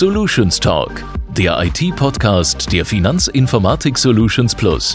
Solutions Talk, der IT-Podcast der Finanzinformatik Solutions Plus.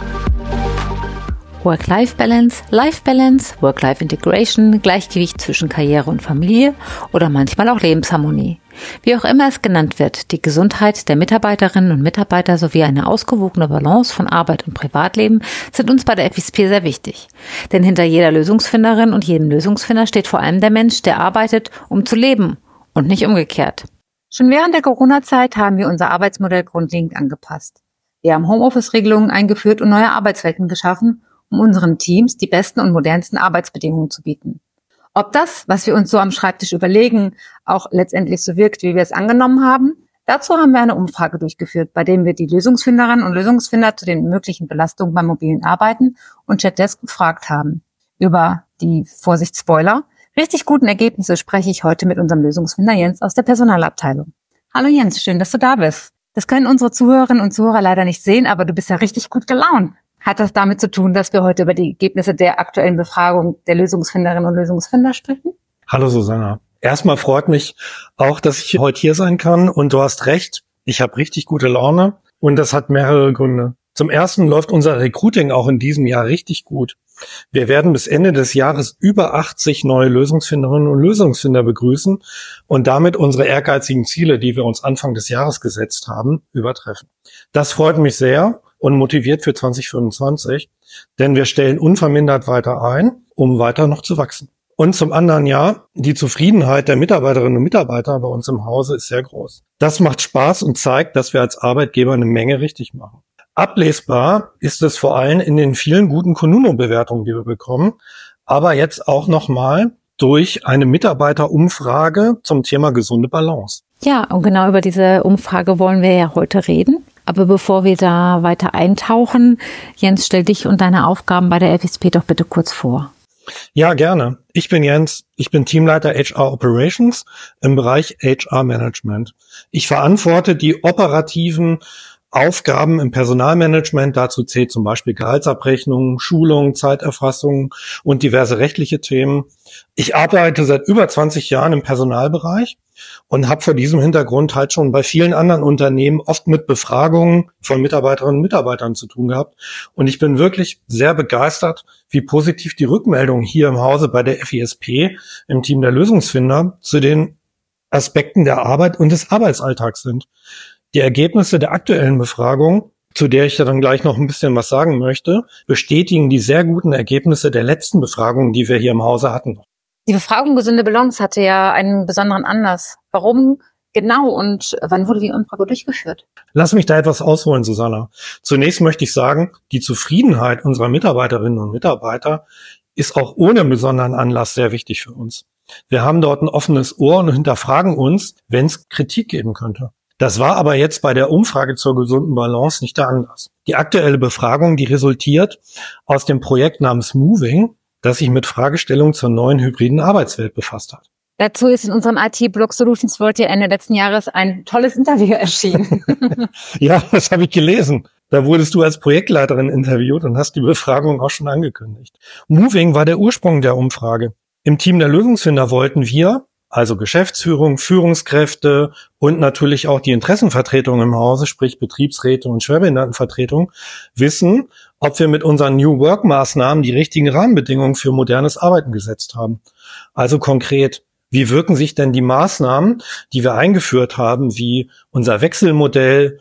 Work-Life-Balance, Life-Balance, Work-Life-Integration, Gleichgewicht zwischen Karriere und Familie oder manchmal auch Lebensharmonie. Wie auch immer es genannt wird, die Gesundheit der Mitarbeiterinnen und Mitarbeiter sowie eine ausgewogene Balance von Arbeit und Privatleben sind uns bei der FISP sehr wichtig. Denn hinter jeder Lösungsfinderin und jedem Lösungsfinder steht vor allem der Mensch, der arbeitet, um zu leben und nicht umgekehrt. Schon während der Corona-Zeit haben wir unser Arbeitsmodell grundlegend angepasst. Wir haben Homeoffice-Regelungen eingeführt und neue Arbeitswelten geschaffen, um unseren Teams die besten und modernsten Arbeitsbedingungen zu bieten. Ob das, was wir uns so am Schreibtisch überlegen, auch letztendlich so wirkt, wie wir es angenommen haben, dazu haben wir eine Umfrage durchgeführt, bei der wir die Lösungsfinderinnen und Lösungsfinder zu den möglichen Belastungen beim mobilen Arbeiten und Chatdesk befragt haben. Über die, Vorsicht Spoiler, richtig guten Ergebnisse spreche ich heute mit unserem Lösungsfinder Jens aus der Personalabteilung. Hallo Jens, schön, dass du da bist. Das können unsere Zuhörerinnen und Zuhörer leider nicht sehen, aber du bist ja richtig gut gelaunt. Hat das damit zu tun, dass wir heute über die Ergebnisse der aktuellen Befragung der Lösungsfinderinnen und Lösungsfinder sprechen? Hallo Susanna. Erstmal freut mich auch, dass ich heute hier sein kann. Und du hast recht, ich habe richtig gute Laune und das hat mehrere Gründe. Zum ersten läuft unser Recruiting auch in diesem Jahr richtig gut. Wir werden bis Ende des Jahres über 80 neue Lösungsfinderinnen und Lösungsfinder begrüßen und damit unsere ehrgeizigen Ziele, die wir uns Anfang des Jahres gesetzt haben, übertreffen. Das freut mich sehr und motiviert für 2025, denn wir stellen unvermindert weiter ein, um weiter noch zu wachsen. Und zum anderen Jahr, die Zufriedenheit der Mitarbeiterinnen und Mitarbeiter bei uns im Hause ist sehr groß. Das macht Spaß und zeigt, dass wir als Arbeitgeber eine Menge richtig machen. Ablesbar ist es vor allem in den vielen guten Kununu-Bewertungen, die wir bekommen, aber jetzt auch nochmal durch eine Mitarbeiterumfrage zum Thema gesunde Balance. Ja, und genau über diese Umfrage wollen wir ja heute reden. Aber bevor wir da weiter eintauchen, Jens, stell dich und deine Aufgaben bei der FISP doch bitte kurz vor. Ja, gerne. Ich bin Jens, ich bin Teamleiter HR Operations im Bereich HR Management. Ich verantworte die operativen Aufgaben im Personalmanagement. Dazu zählt zum Beispiel Gehaltsabrechnung, Schulung, Zeiterfassung und diverse rechtliche Themen. Ich arbeite seit über 20 Jahren im Personalbereich und habe vor diesem Hintergrund halt schon bei vielen anderen Unternehmen oft mit Befragungen von Mitarbeiterinnen und Mitarbeitern zu tun gehabt. Und ich bin wirklich sehr begeistert, wie positiv die Rückmeldungen hier im Hause bei der FISP, im Team der Lösungsfinder, zu den Aspekten der Arbeit und des Arbeitsalltags sind. Die Ergebnisse der aktuellen Befragung, zu der ich ja dann gleich noch ein bisschen was sagen möchte, bestätigen die sehr guten Ergebnisse der letzten Befragung, die wir hier im Hause hatten. Die Befragung Gesunde Balance hatte ja einen besonderen Anlass. Warum genau und wann wurde die Umfrage durchgeführt? Lass mich da etwas ausholen, Susanna. Zunächst möchte ich sagen, die Zufriedenheit unserer Mitarbeiterinnen und Mitarbeiter ist auch ohne besonderen Anlass sehr wichtig für uns. Wir haben dort ein offenes Ohr und hinterfragen uns, wenn es Kritik geben könnte. Das war aber jetzt bei der Umfrage zur gesunden Balance nicht der Anlass. Die aktuelle Befragung, die resultiert aus dem Projekt namens Moving, das sich mit Fragestellungen zur neuen hybriden Arbeitswelt befasst hat. Dazu ist in unserem IT-Blog Solutions World ja Ende letzten Jahres ein tolles Interview erschienen. Ja, das habe ich gelesen. Da wurdest du als Projektleiterin interviewt und hast die Befragung auch schon angekündigt. Moving war der Ursprung der Umfrage. Im Team der Lösungsfinder wollten wir, also Geschäftsführung, Führungskräfte und natürlich auch die Interessenvertretung im Hause, sprich Betriebsräte und Schwerbehindertenvertretung, wissen, ob wir mit unseren New Work-Maßnahmen die richtigen Rahmenbedingungen für modernes Arbeiten gesetzt haben. Also konkret, wie wirken sich denn die Maßnahmen, die wir eingeführt haben, wie unser Wechselmodell,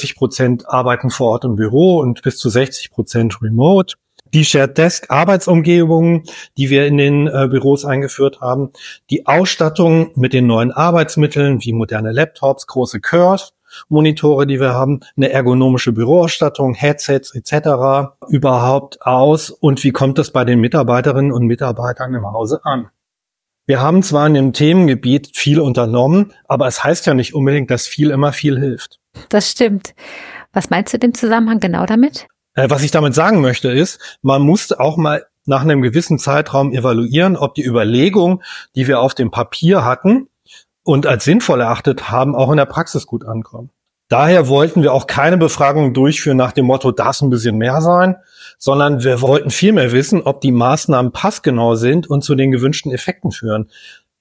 40% arbeiten vor Ort im Büro und bis zu 60% remote, die Shared Desk Arbeitsumgebungen, die wir in den Büros eingeführt haben, die Ausstattung mit den neuen Arbeitsmitteln wie moderne Laptops, große Curve-Monitore, die wir haben, eine ergonomische Büroausstattung, Headsets etc. überhaupt aus und wie kommt es bei den Mitarbeiterinnen und Mitarbeitern im Hause an? Wir haben zwar in dem Themengebiet viel unternommen, aber es heißt ja nicht unbedingt, dass viel immer viel hilft. Das stimmt. Was meinst du in dem Zusammenhang genau damit? Was ich damit sagen möchte ist, man muss auch mal nach einem gewissen Zeitraum evaluieren, ob die Überlegungen, die wir auf dem Papier hatten und als sinnvoll erachtet haben, auch in der Praxis gut ankommen. Daher wollten wir auch keine Befragung durchführen nach dem Motto, darf ein bisschen mehr sein, sondern wir wollten vielmehr wissen, ob die Maßnahmen passgenau sind und zu den gewünschten Effekten führen.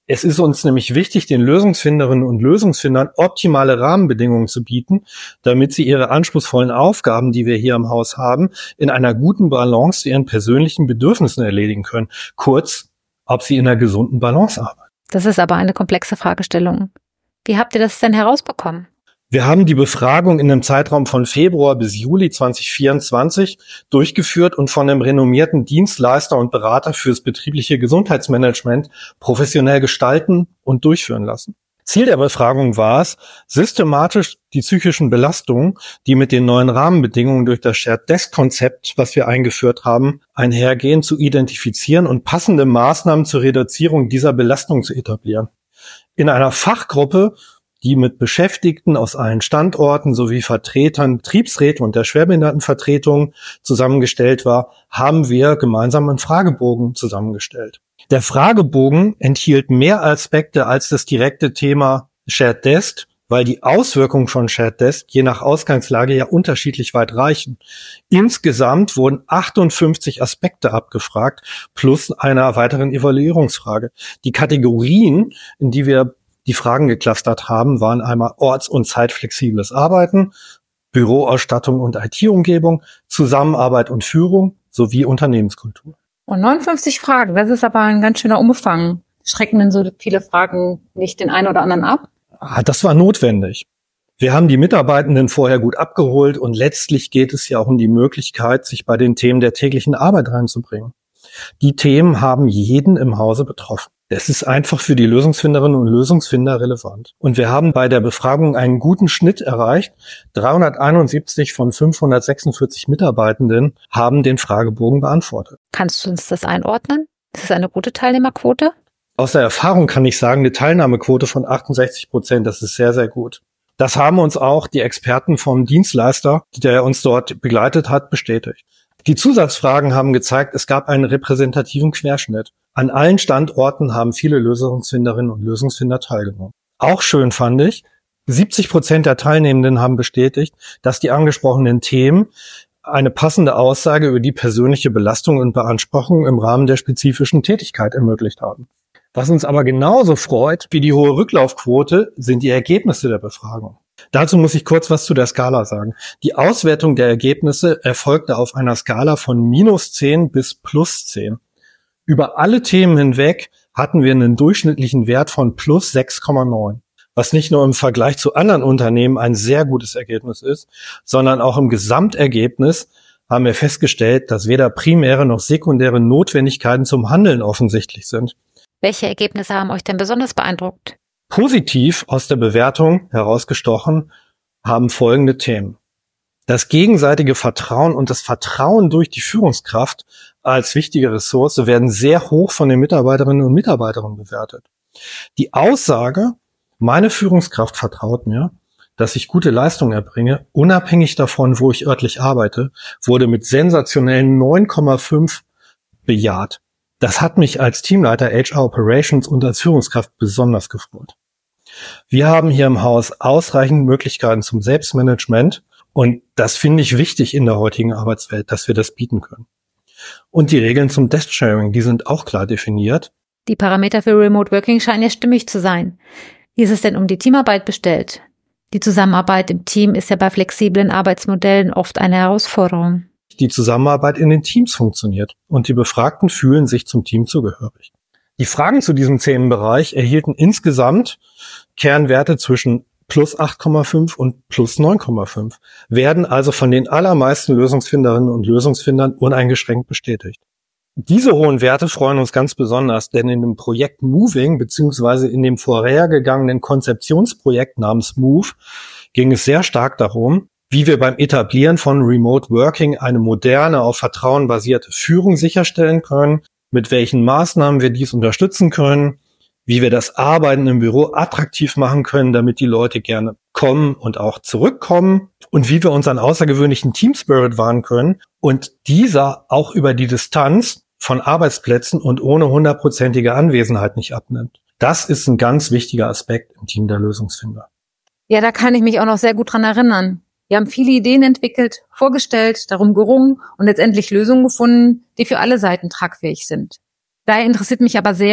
Es ist uns nämlich wichtig, den Lösungsfinderinnen und Lösungsfindern optimale Rahmenbedingungen zu bieten, damit sie ihre anspruchsvollen Aufgaben, die wir hier im Haus haben, in einer guten Balance zu ihren persönlichen Bedürfnissen erledigen können. Kurz, ob sie in einer gesunden Balance arbeiten. Das ist aber eine komplexe Fragestellung. Wie habt ihr das denn herausbekommen? Wir haben die Befragung in einem Zeitraum von Februar bis Juli 2024 durchgeführt und von einem renommierten Dienstleister und Berater fürs betriebliche Gesundheitsmanagement professionell gestalten und durchführen lassen. Ziel der Befragung war es, systematisch die psychischen Belastungen, die mit den neuen Rahmenbedingungen durch das Shared Desk-Konzept, was wir eingeführt haben, einhergehen, zu identifizieren und passende Maßnahmen zur Reduzierung dieser Belastung zu etablieren. In einer Fachgruppe, die mit Beschäftigten aus allen Standorten sowie Vertretern, Betriebsräte und der Schwerbehindertenvertretung zusammengestellt war, haben wir gemeinsam einen Fragebogen zusammengestellt. Der Fragebogen enthielt mehr Aspekte als das direkte Thema Shared Desk, weil die Auswirkungen von Shared Desk je nach Ausgangslage ja unterschiedlich weit reichen. Insgesamt wurden 58 Aspekte abgefragt, plus einer weiteren Evaluierungsfrage. Die Kategorien, in die wir die Fragen geclustert haben, waren einmal orts- und zeitflexibles Arbeiten, Büroausstattung und IT-Umgebung, Zusammenarbeit und Führung sowie Unternehmenskultur. Und 59 Fragen, das ist aber ein ganz schöner Umfang. Schrecken denn so viele Fragen nicht den einen oder anderen ab? Das war notwendig. Wir haben die Mitarbeitenden vorher gut abgeholt und letztlich geht es ja auch um die Möglichkeit, sich bei den Themen der täglichen Arbeit reinzubringen. Die Themen haben jeden im Hause betroffen. Es ist einfach für die Lösungsfinderinnen und Lösungsfinder relevant. Und wir haben bei der Befragung einen guten Schnitt erreicht. 371 von 546 Mitarbeitenden haben den Fragebogen beantwortet. Kannst du uns das einordnen? Ist das eine gute Teilnehmerquote? Aus der Erfahrung kann ich sagen, eine Teilnahmequote von 68%, das ist sehr, sehr gut. Das haben uns auch die Experten vom Dienstleister, der uns dort begleitet hat, bestätigt. Die Zusatzfragen haben gezeigt, es gab einen repräsentativen Querschnitt. An allen Standorten haben viele Lösungsfinderinnen und Lösungsfinder teilgenommen. Auch schön fand ich, 70% der Teilnehmenden haben bestätigt, dass die angesprochenen Themen eine passende Aussage über die persönliche Belastung und Beanspruchung im Rahmen der spezifischen Tätigkeit ermöglicht haben. Was uns aber genauso freut wie die hohe Rücklaufquote, sind die Ergebnisse der Befragung. Dazu muss ich kurz was zu der Skala sagen. Die Auswertung der Ergebnisse erfolgte auf einer Skala von -10 bis +10. Über alle Themen hinweg hatten wir einen durchschnittlichen Wert von +6,9, was nicht nur im Vergleich zu anderen Unternehmen ein sehr gutes Ergebnis ist, sondern auch im Gesamtergebnis haben wir festgestellt, dass weder primäre noch sekundäre Notwendigkeiten zum Handeln offensichtlich sind. Welche Ergebnisse haben euch denn besonders beeindruckt? Positiv aus der Bewertung herausgestochen haben folgende Themen. Das gegenseitige Vertrauen und das Vertrauen durch die Führungskraft als wichtige Ressource werden sehr hoch von den Mitarbeiterinnen und Mitarbeitern bewertet. Die Aussage, meine Führungskraft vertraut mir, dass ich gute Leistung erbringe, unabhängig davon, wo ich örtlich arbeite, wurde mit sensationellen 9,5 bejaht. Das hat mich als Teamleiter HR Operations und als Führungskraft besonders gefreut. Wir haben hier im Haus ausreichend Möglichkeiten zum Selbstmanagement und das finde ich wichtig in der heutigen Arbeitswelt, dass wir das bieten können. Und die Regeln zum Desk-Sharing, die sind auch klar definiert. Die Parameter für Remote Working scheinen ja stimmig zu sein. Wie ist es denn um die Teamarbeit bestellt? Die Zusammenarbeit im Team ist ja bei flexiblen Arbeitsmodellen oft eine Herausforderung. Die Zusammenarbeit in den Teams funktioniert und die Befragten fühlen sich zum Team zugehörig. Die Fragen zu diesem Themenbereich erhielten insgesamt Kernwerte zwischen +8,5 und +9,5, werden also von den allermeisten Lösungsfinderinnen und Lösungsfindern uneingeschränkt bestätigt. Diese hohen Werte freuen uns ganz besonders, denn in dem Projekt Moving bzw. in dem vorhergegangenen Konzeptionsprojekt namens Move ging es sehr stark darum, wie wir beim Etablieren von Remote Working eine moderne, auf Vertrauen basierte Führung sicherstellen können, mit welchen Maßnahmen wir dies unterstützen können, wie wir das Arbeiten im Büro attraktiv machen können, damit die Leute gerne kommen und auch zurückkommen und wie wir unseren außergewöhnlichen Teamspirit wahren können und dieser auch über die Distanz von Arbeitsplätzen und ohne 100%ige Anwesenheit nicht abnimmt. Das ist ein ganz wichtiger Aspekt im Team der Lösungsfinder. Ja, da kann ich mich auch noch sehr gut dran erinnern. Wir haben viele Ideen entwickelt, vorgestellt, darum gerungen und letztendlich Lösungen gefunden, die für alle Seiten tragfähig sind. Daher interessiert mich aber sehr,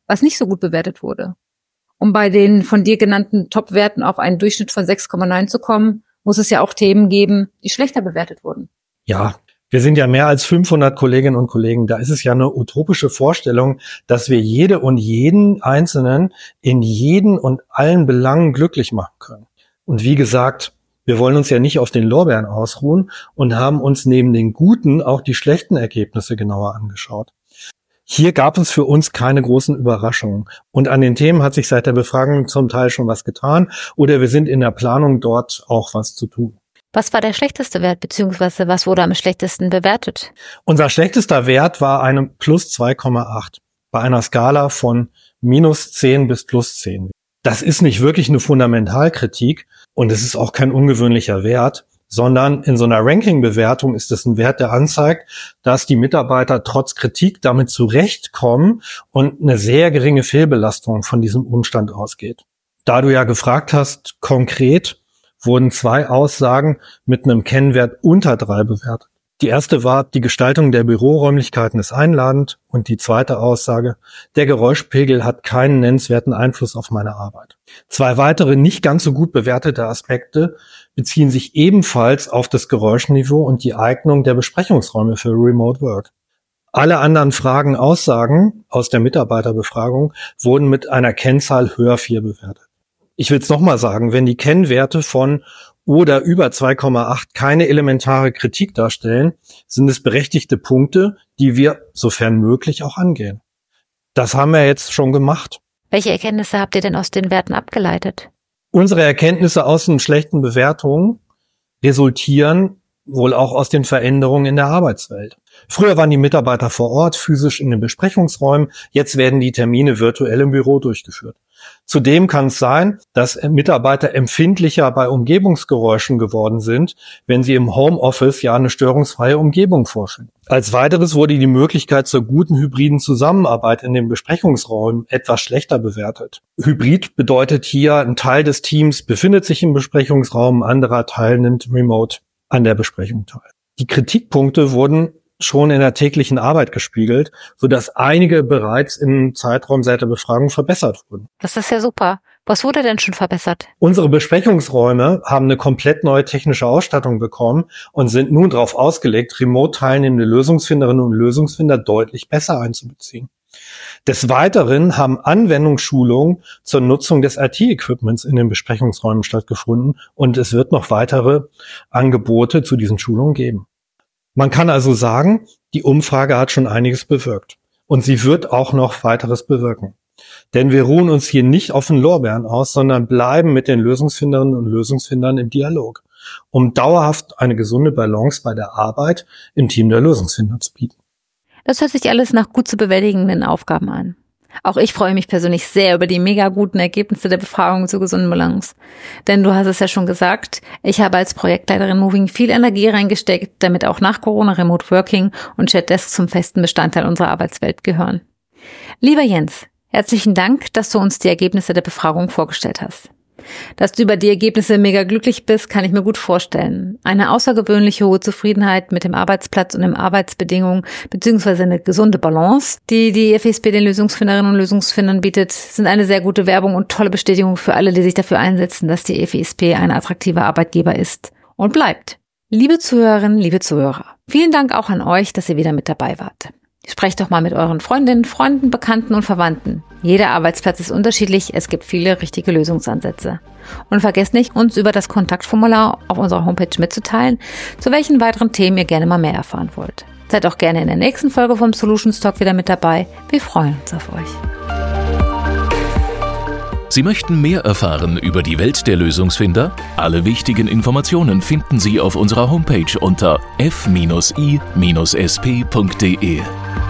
was nicht so gut bewertet wurde. Um bei den von dir genannten Top-Werten auf einen Durchschnitt von 6,9 zu kommen, muss es ja auch Themen geben, die schlechter bewertet wurden. Ja, wir sind ja mehr als 500 Kolleginnen und Kollegen. Da ist es ja eine utopische Vorstellung, dass wir jede und jeden Einzelnen in jeden und allen Belangen glücklich machen können. Und wie gesagt, wir wollen uns ja nicht auf den Lorbeeren ausruhen und haben uns neben den guten auch die schlechten Ergebnisse genauer angeschaut. Hier gab es für uns keine großen Überraschungen. Und an den Themen hat sich seit der Befragung zum Teil schon was getan oder wir sind in der Planung, dort auch was zu tun. Was war der schlechteste Wert, beziehungsweise was wurde am schlechtesten bewertet? Unser schlechtester Wert war eine plus 2,8 bei einer Skala von minus 10 bis plus 10. Das ist nicht wirklich eine Fundamentalkritik und es ist auch kein ungewöhnlicher Wert, sondern in so einer Ranking-Bewertung ist es ein Wert, der anzeigt, dass die Mitarbeiter trotz Kritik damit zurechtkommen und eine sehr geringe Fehlbelastung von diesem Umstand ausgeht. Da du ja gefragt hast, konkret wurden 2 Aussagen mit einem Kennwert unter 3 bewertet. Die erste war, die Gestaltung der Büroräumlichkeiten ist einladend und die zweite Aussage, der Geräuschpegel hat keinen nennenswerten Einfluss auf meine Arbeit. 2 weitere nicht ganz so gut bewertete Aspekte beziehen sich ebenfalls auf das Geräuschniveau und die Eignung der Besprechungsräume für Remote Work. Alle anderen Fragen, Aussagen aus der Mitarbeiterbefragung wurden mit einer Kennzahl höher 4 bewertet. Ich will es nochmal sagen, wenn die Kennwerte von oder über 2,8 keine elementare Kritik darstellen, sind es berechtigte Punkte, die wir, sofern möglich, auch angehen. Das haben wir jetzt schon gemacht. Welche Erkenntnisse habt ihr denn aus den Werten abgeleitet? Unsere Erkenntnisse aus den schlechten Bewertungen resultieren wohl auch aus den Veränderungen in der Arbeitswelt. Früher waren die Mitarbeiter vor Ort, physisch in den Besprechungsräumen, jetzt werden die Termine virtuell im Büro durchgeführt. Zudem kann es sein, dass Mitarbeiter empfindlicher bei Umgebungsgeräuschen geworden sind, wenn sie im Homeoffice ja eine störungsfreie Umgebung vorfinden. Als weiteres wurde die Möglichkeit zur guten hybriden Zusammenarbeit in den Besprechungsräumen etwas schlechter bewertet. Hybrid bedeutet hier, ein Teil des Teams befindet sich im Besprechungsraum, ein anderer Teil nimmt remote an der Besprechung teil. Die Kritikpunkte wurden schon in der täglichen Arbeit gespiegelt, sodass einige bereits im Zeitraum seit der Befragung verbessert wurden. Das ist ja super. Was wurde denn schon verbessert? Unsere Besprechungsräume haben eine komplett neue technische Ausstattung bekommen und sind nun darauf ausgelegt, remote teilnehmende Lösungsfinderinnen und Lösungsfinder deutlich besser einzubeziehen. Des Weiteren haben Anwendungsschulungen zur Nutzung des IT-Equipments in den Besprechungsräumen stattgefunden und es wird noch weitere Angebote zu diesen Schulungen geben. Man kann also sagen, die Umfrage hat schon einiges bewirkt und sie wird auch noch weiteres bewirken. Denn wir ruhen uns hier nicht auf den Lorbeeren aus, sondern bleiben mit den Lösungsfinderinnen und Lösungsfindern im Dialog, um dauerhaft eine gesunde Balance bei der Arbeit im Team der Lösungsfinder zu bieten. Das hört sich alles nach gut zu bewältigenden Aufgaben an. Auch ich freue mich persönlich sehr über die mega guten Ergebnisse der Befragung zur gesunden Balance. Denn du hast es ja schon gesagt, ich habe als Projektleiterin Moving viel Energie reingesteckt, damit auch nach Corona Remote Working und Chatdesk zum festen Bestandteil unserer Arbeitswelt gehören. Lieber Jens, herzlichen Dank, dass du uns die Ergebnisse der Befragung vorgestellt hast. Dass du über die Ergebnisse mega glücklich bist, kann ich mir gut vorstellen. Eine außergewöhnliche hohe Zufriedenheit mit dem Arbeitsplatz und den Arbeitsbedingungen beziehungsweise eine gesunde Balance, die die FESP den Lösungsfinderinnen und Lösungsfindern bietet, sind eine sehr gute Werbung und tolle Bestätigung für alle, die sich dafür einsetzen, dass die FESP ein attraktiver Arbeitgeber ist und bleibt. Liebe Zuhörerinnen, liebe Zuhörer, vielen Dank auch an euch, dass ihr wieder mit dabei wart. Sprecht doch mal mit euren Freundinnen, Freunden, Bekannten und Verwandten. Jeder Arbeitsplatz ist unterschiedlich, es gibt viele richtige Lösungsansätze. Und vergesst nicht, uns über das Kontaktformular auf unserer Homepage mitzuteilen, zu welchen weiteren Themen ihr gerne mal mehr erfahren wollt. Seid auch gerne in der nächsten Folge vom Solutions Talk wieder mit dabei. Wir freuen uns auf euch. Sie möchten mehr erfahren über die Welt der Lösungsfinder? Alle wichtigen Informationen finden Sie auf unserer Homepage unter f-i-sp.de.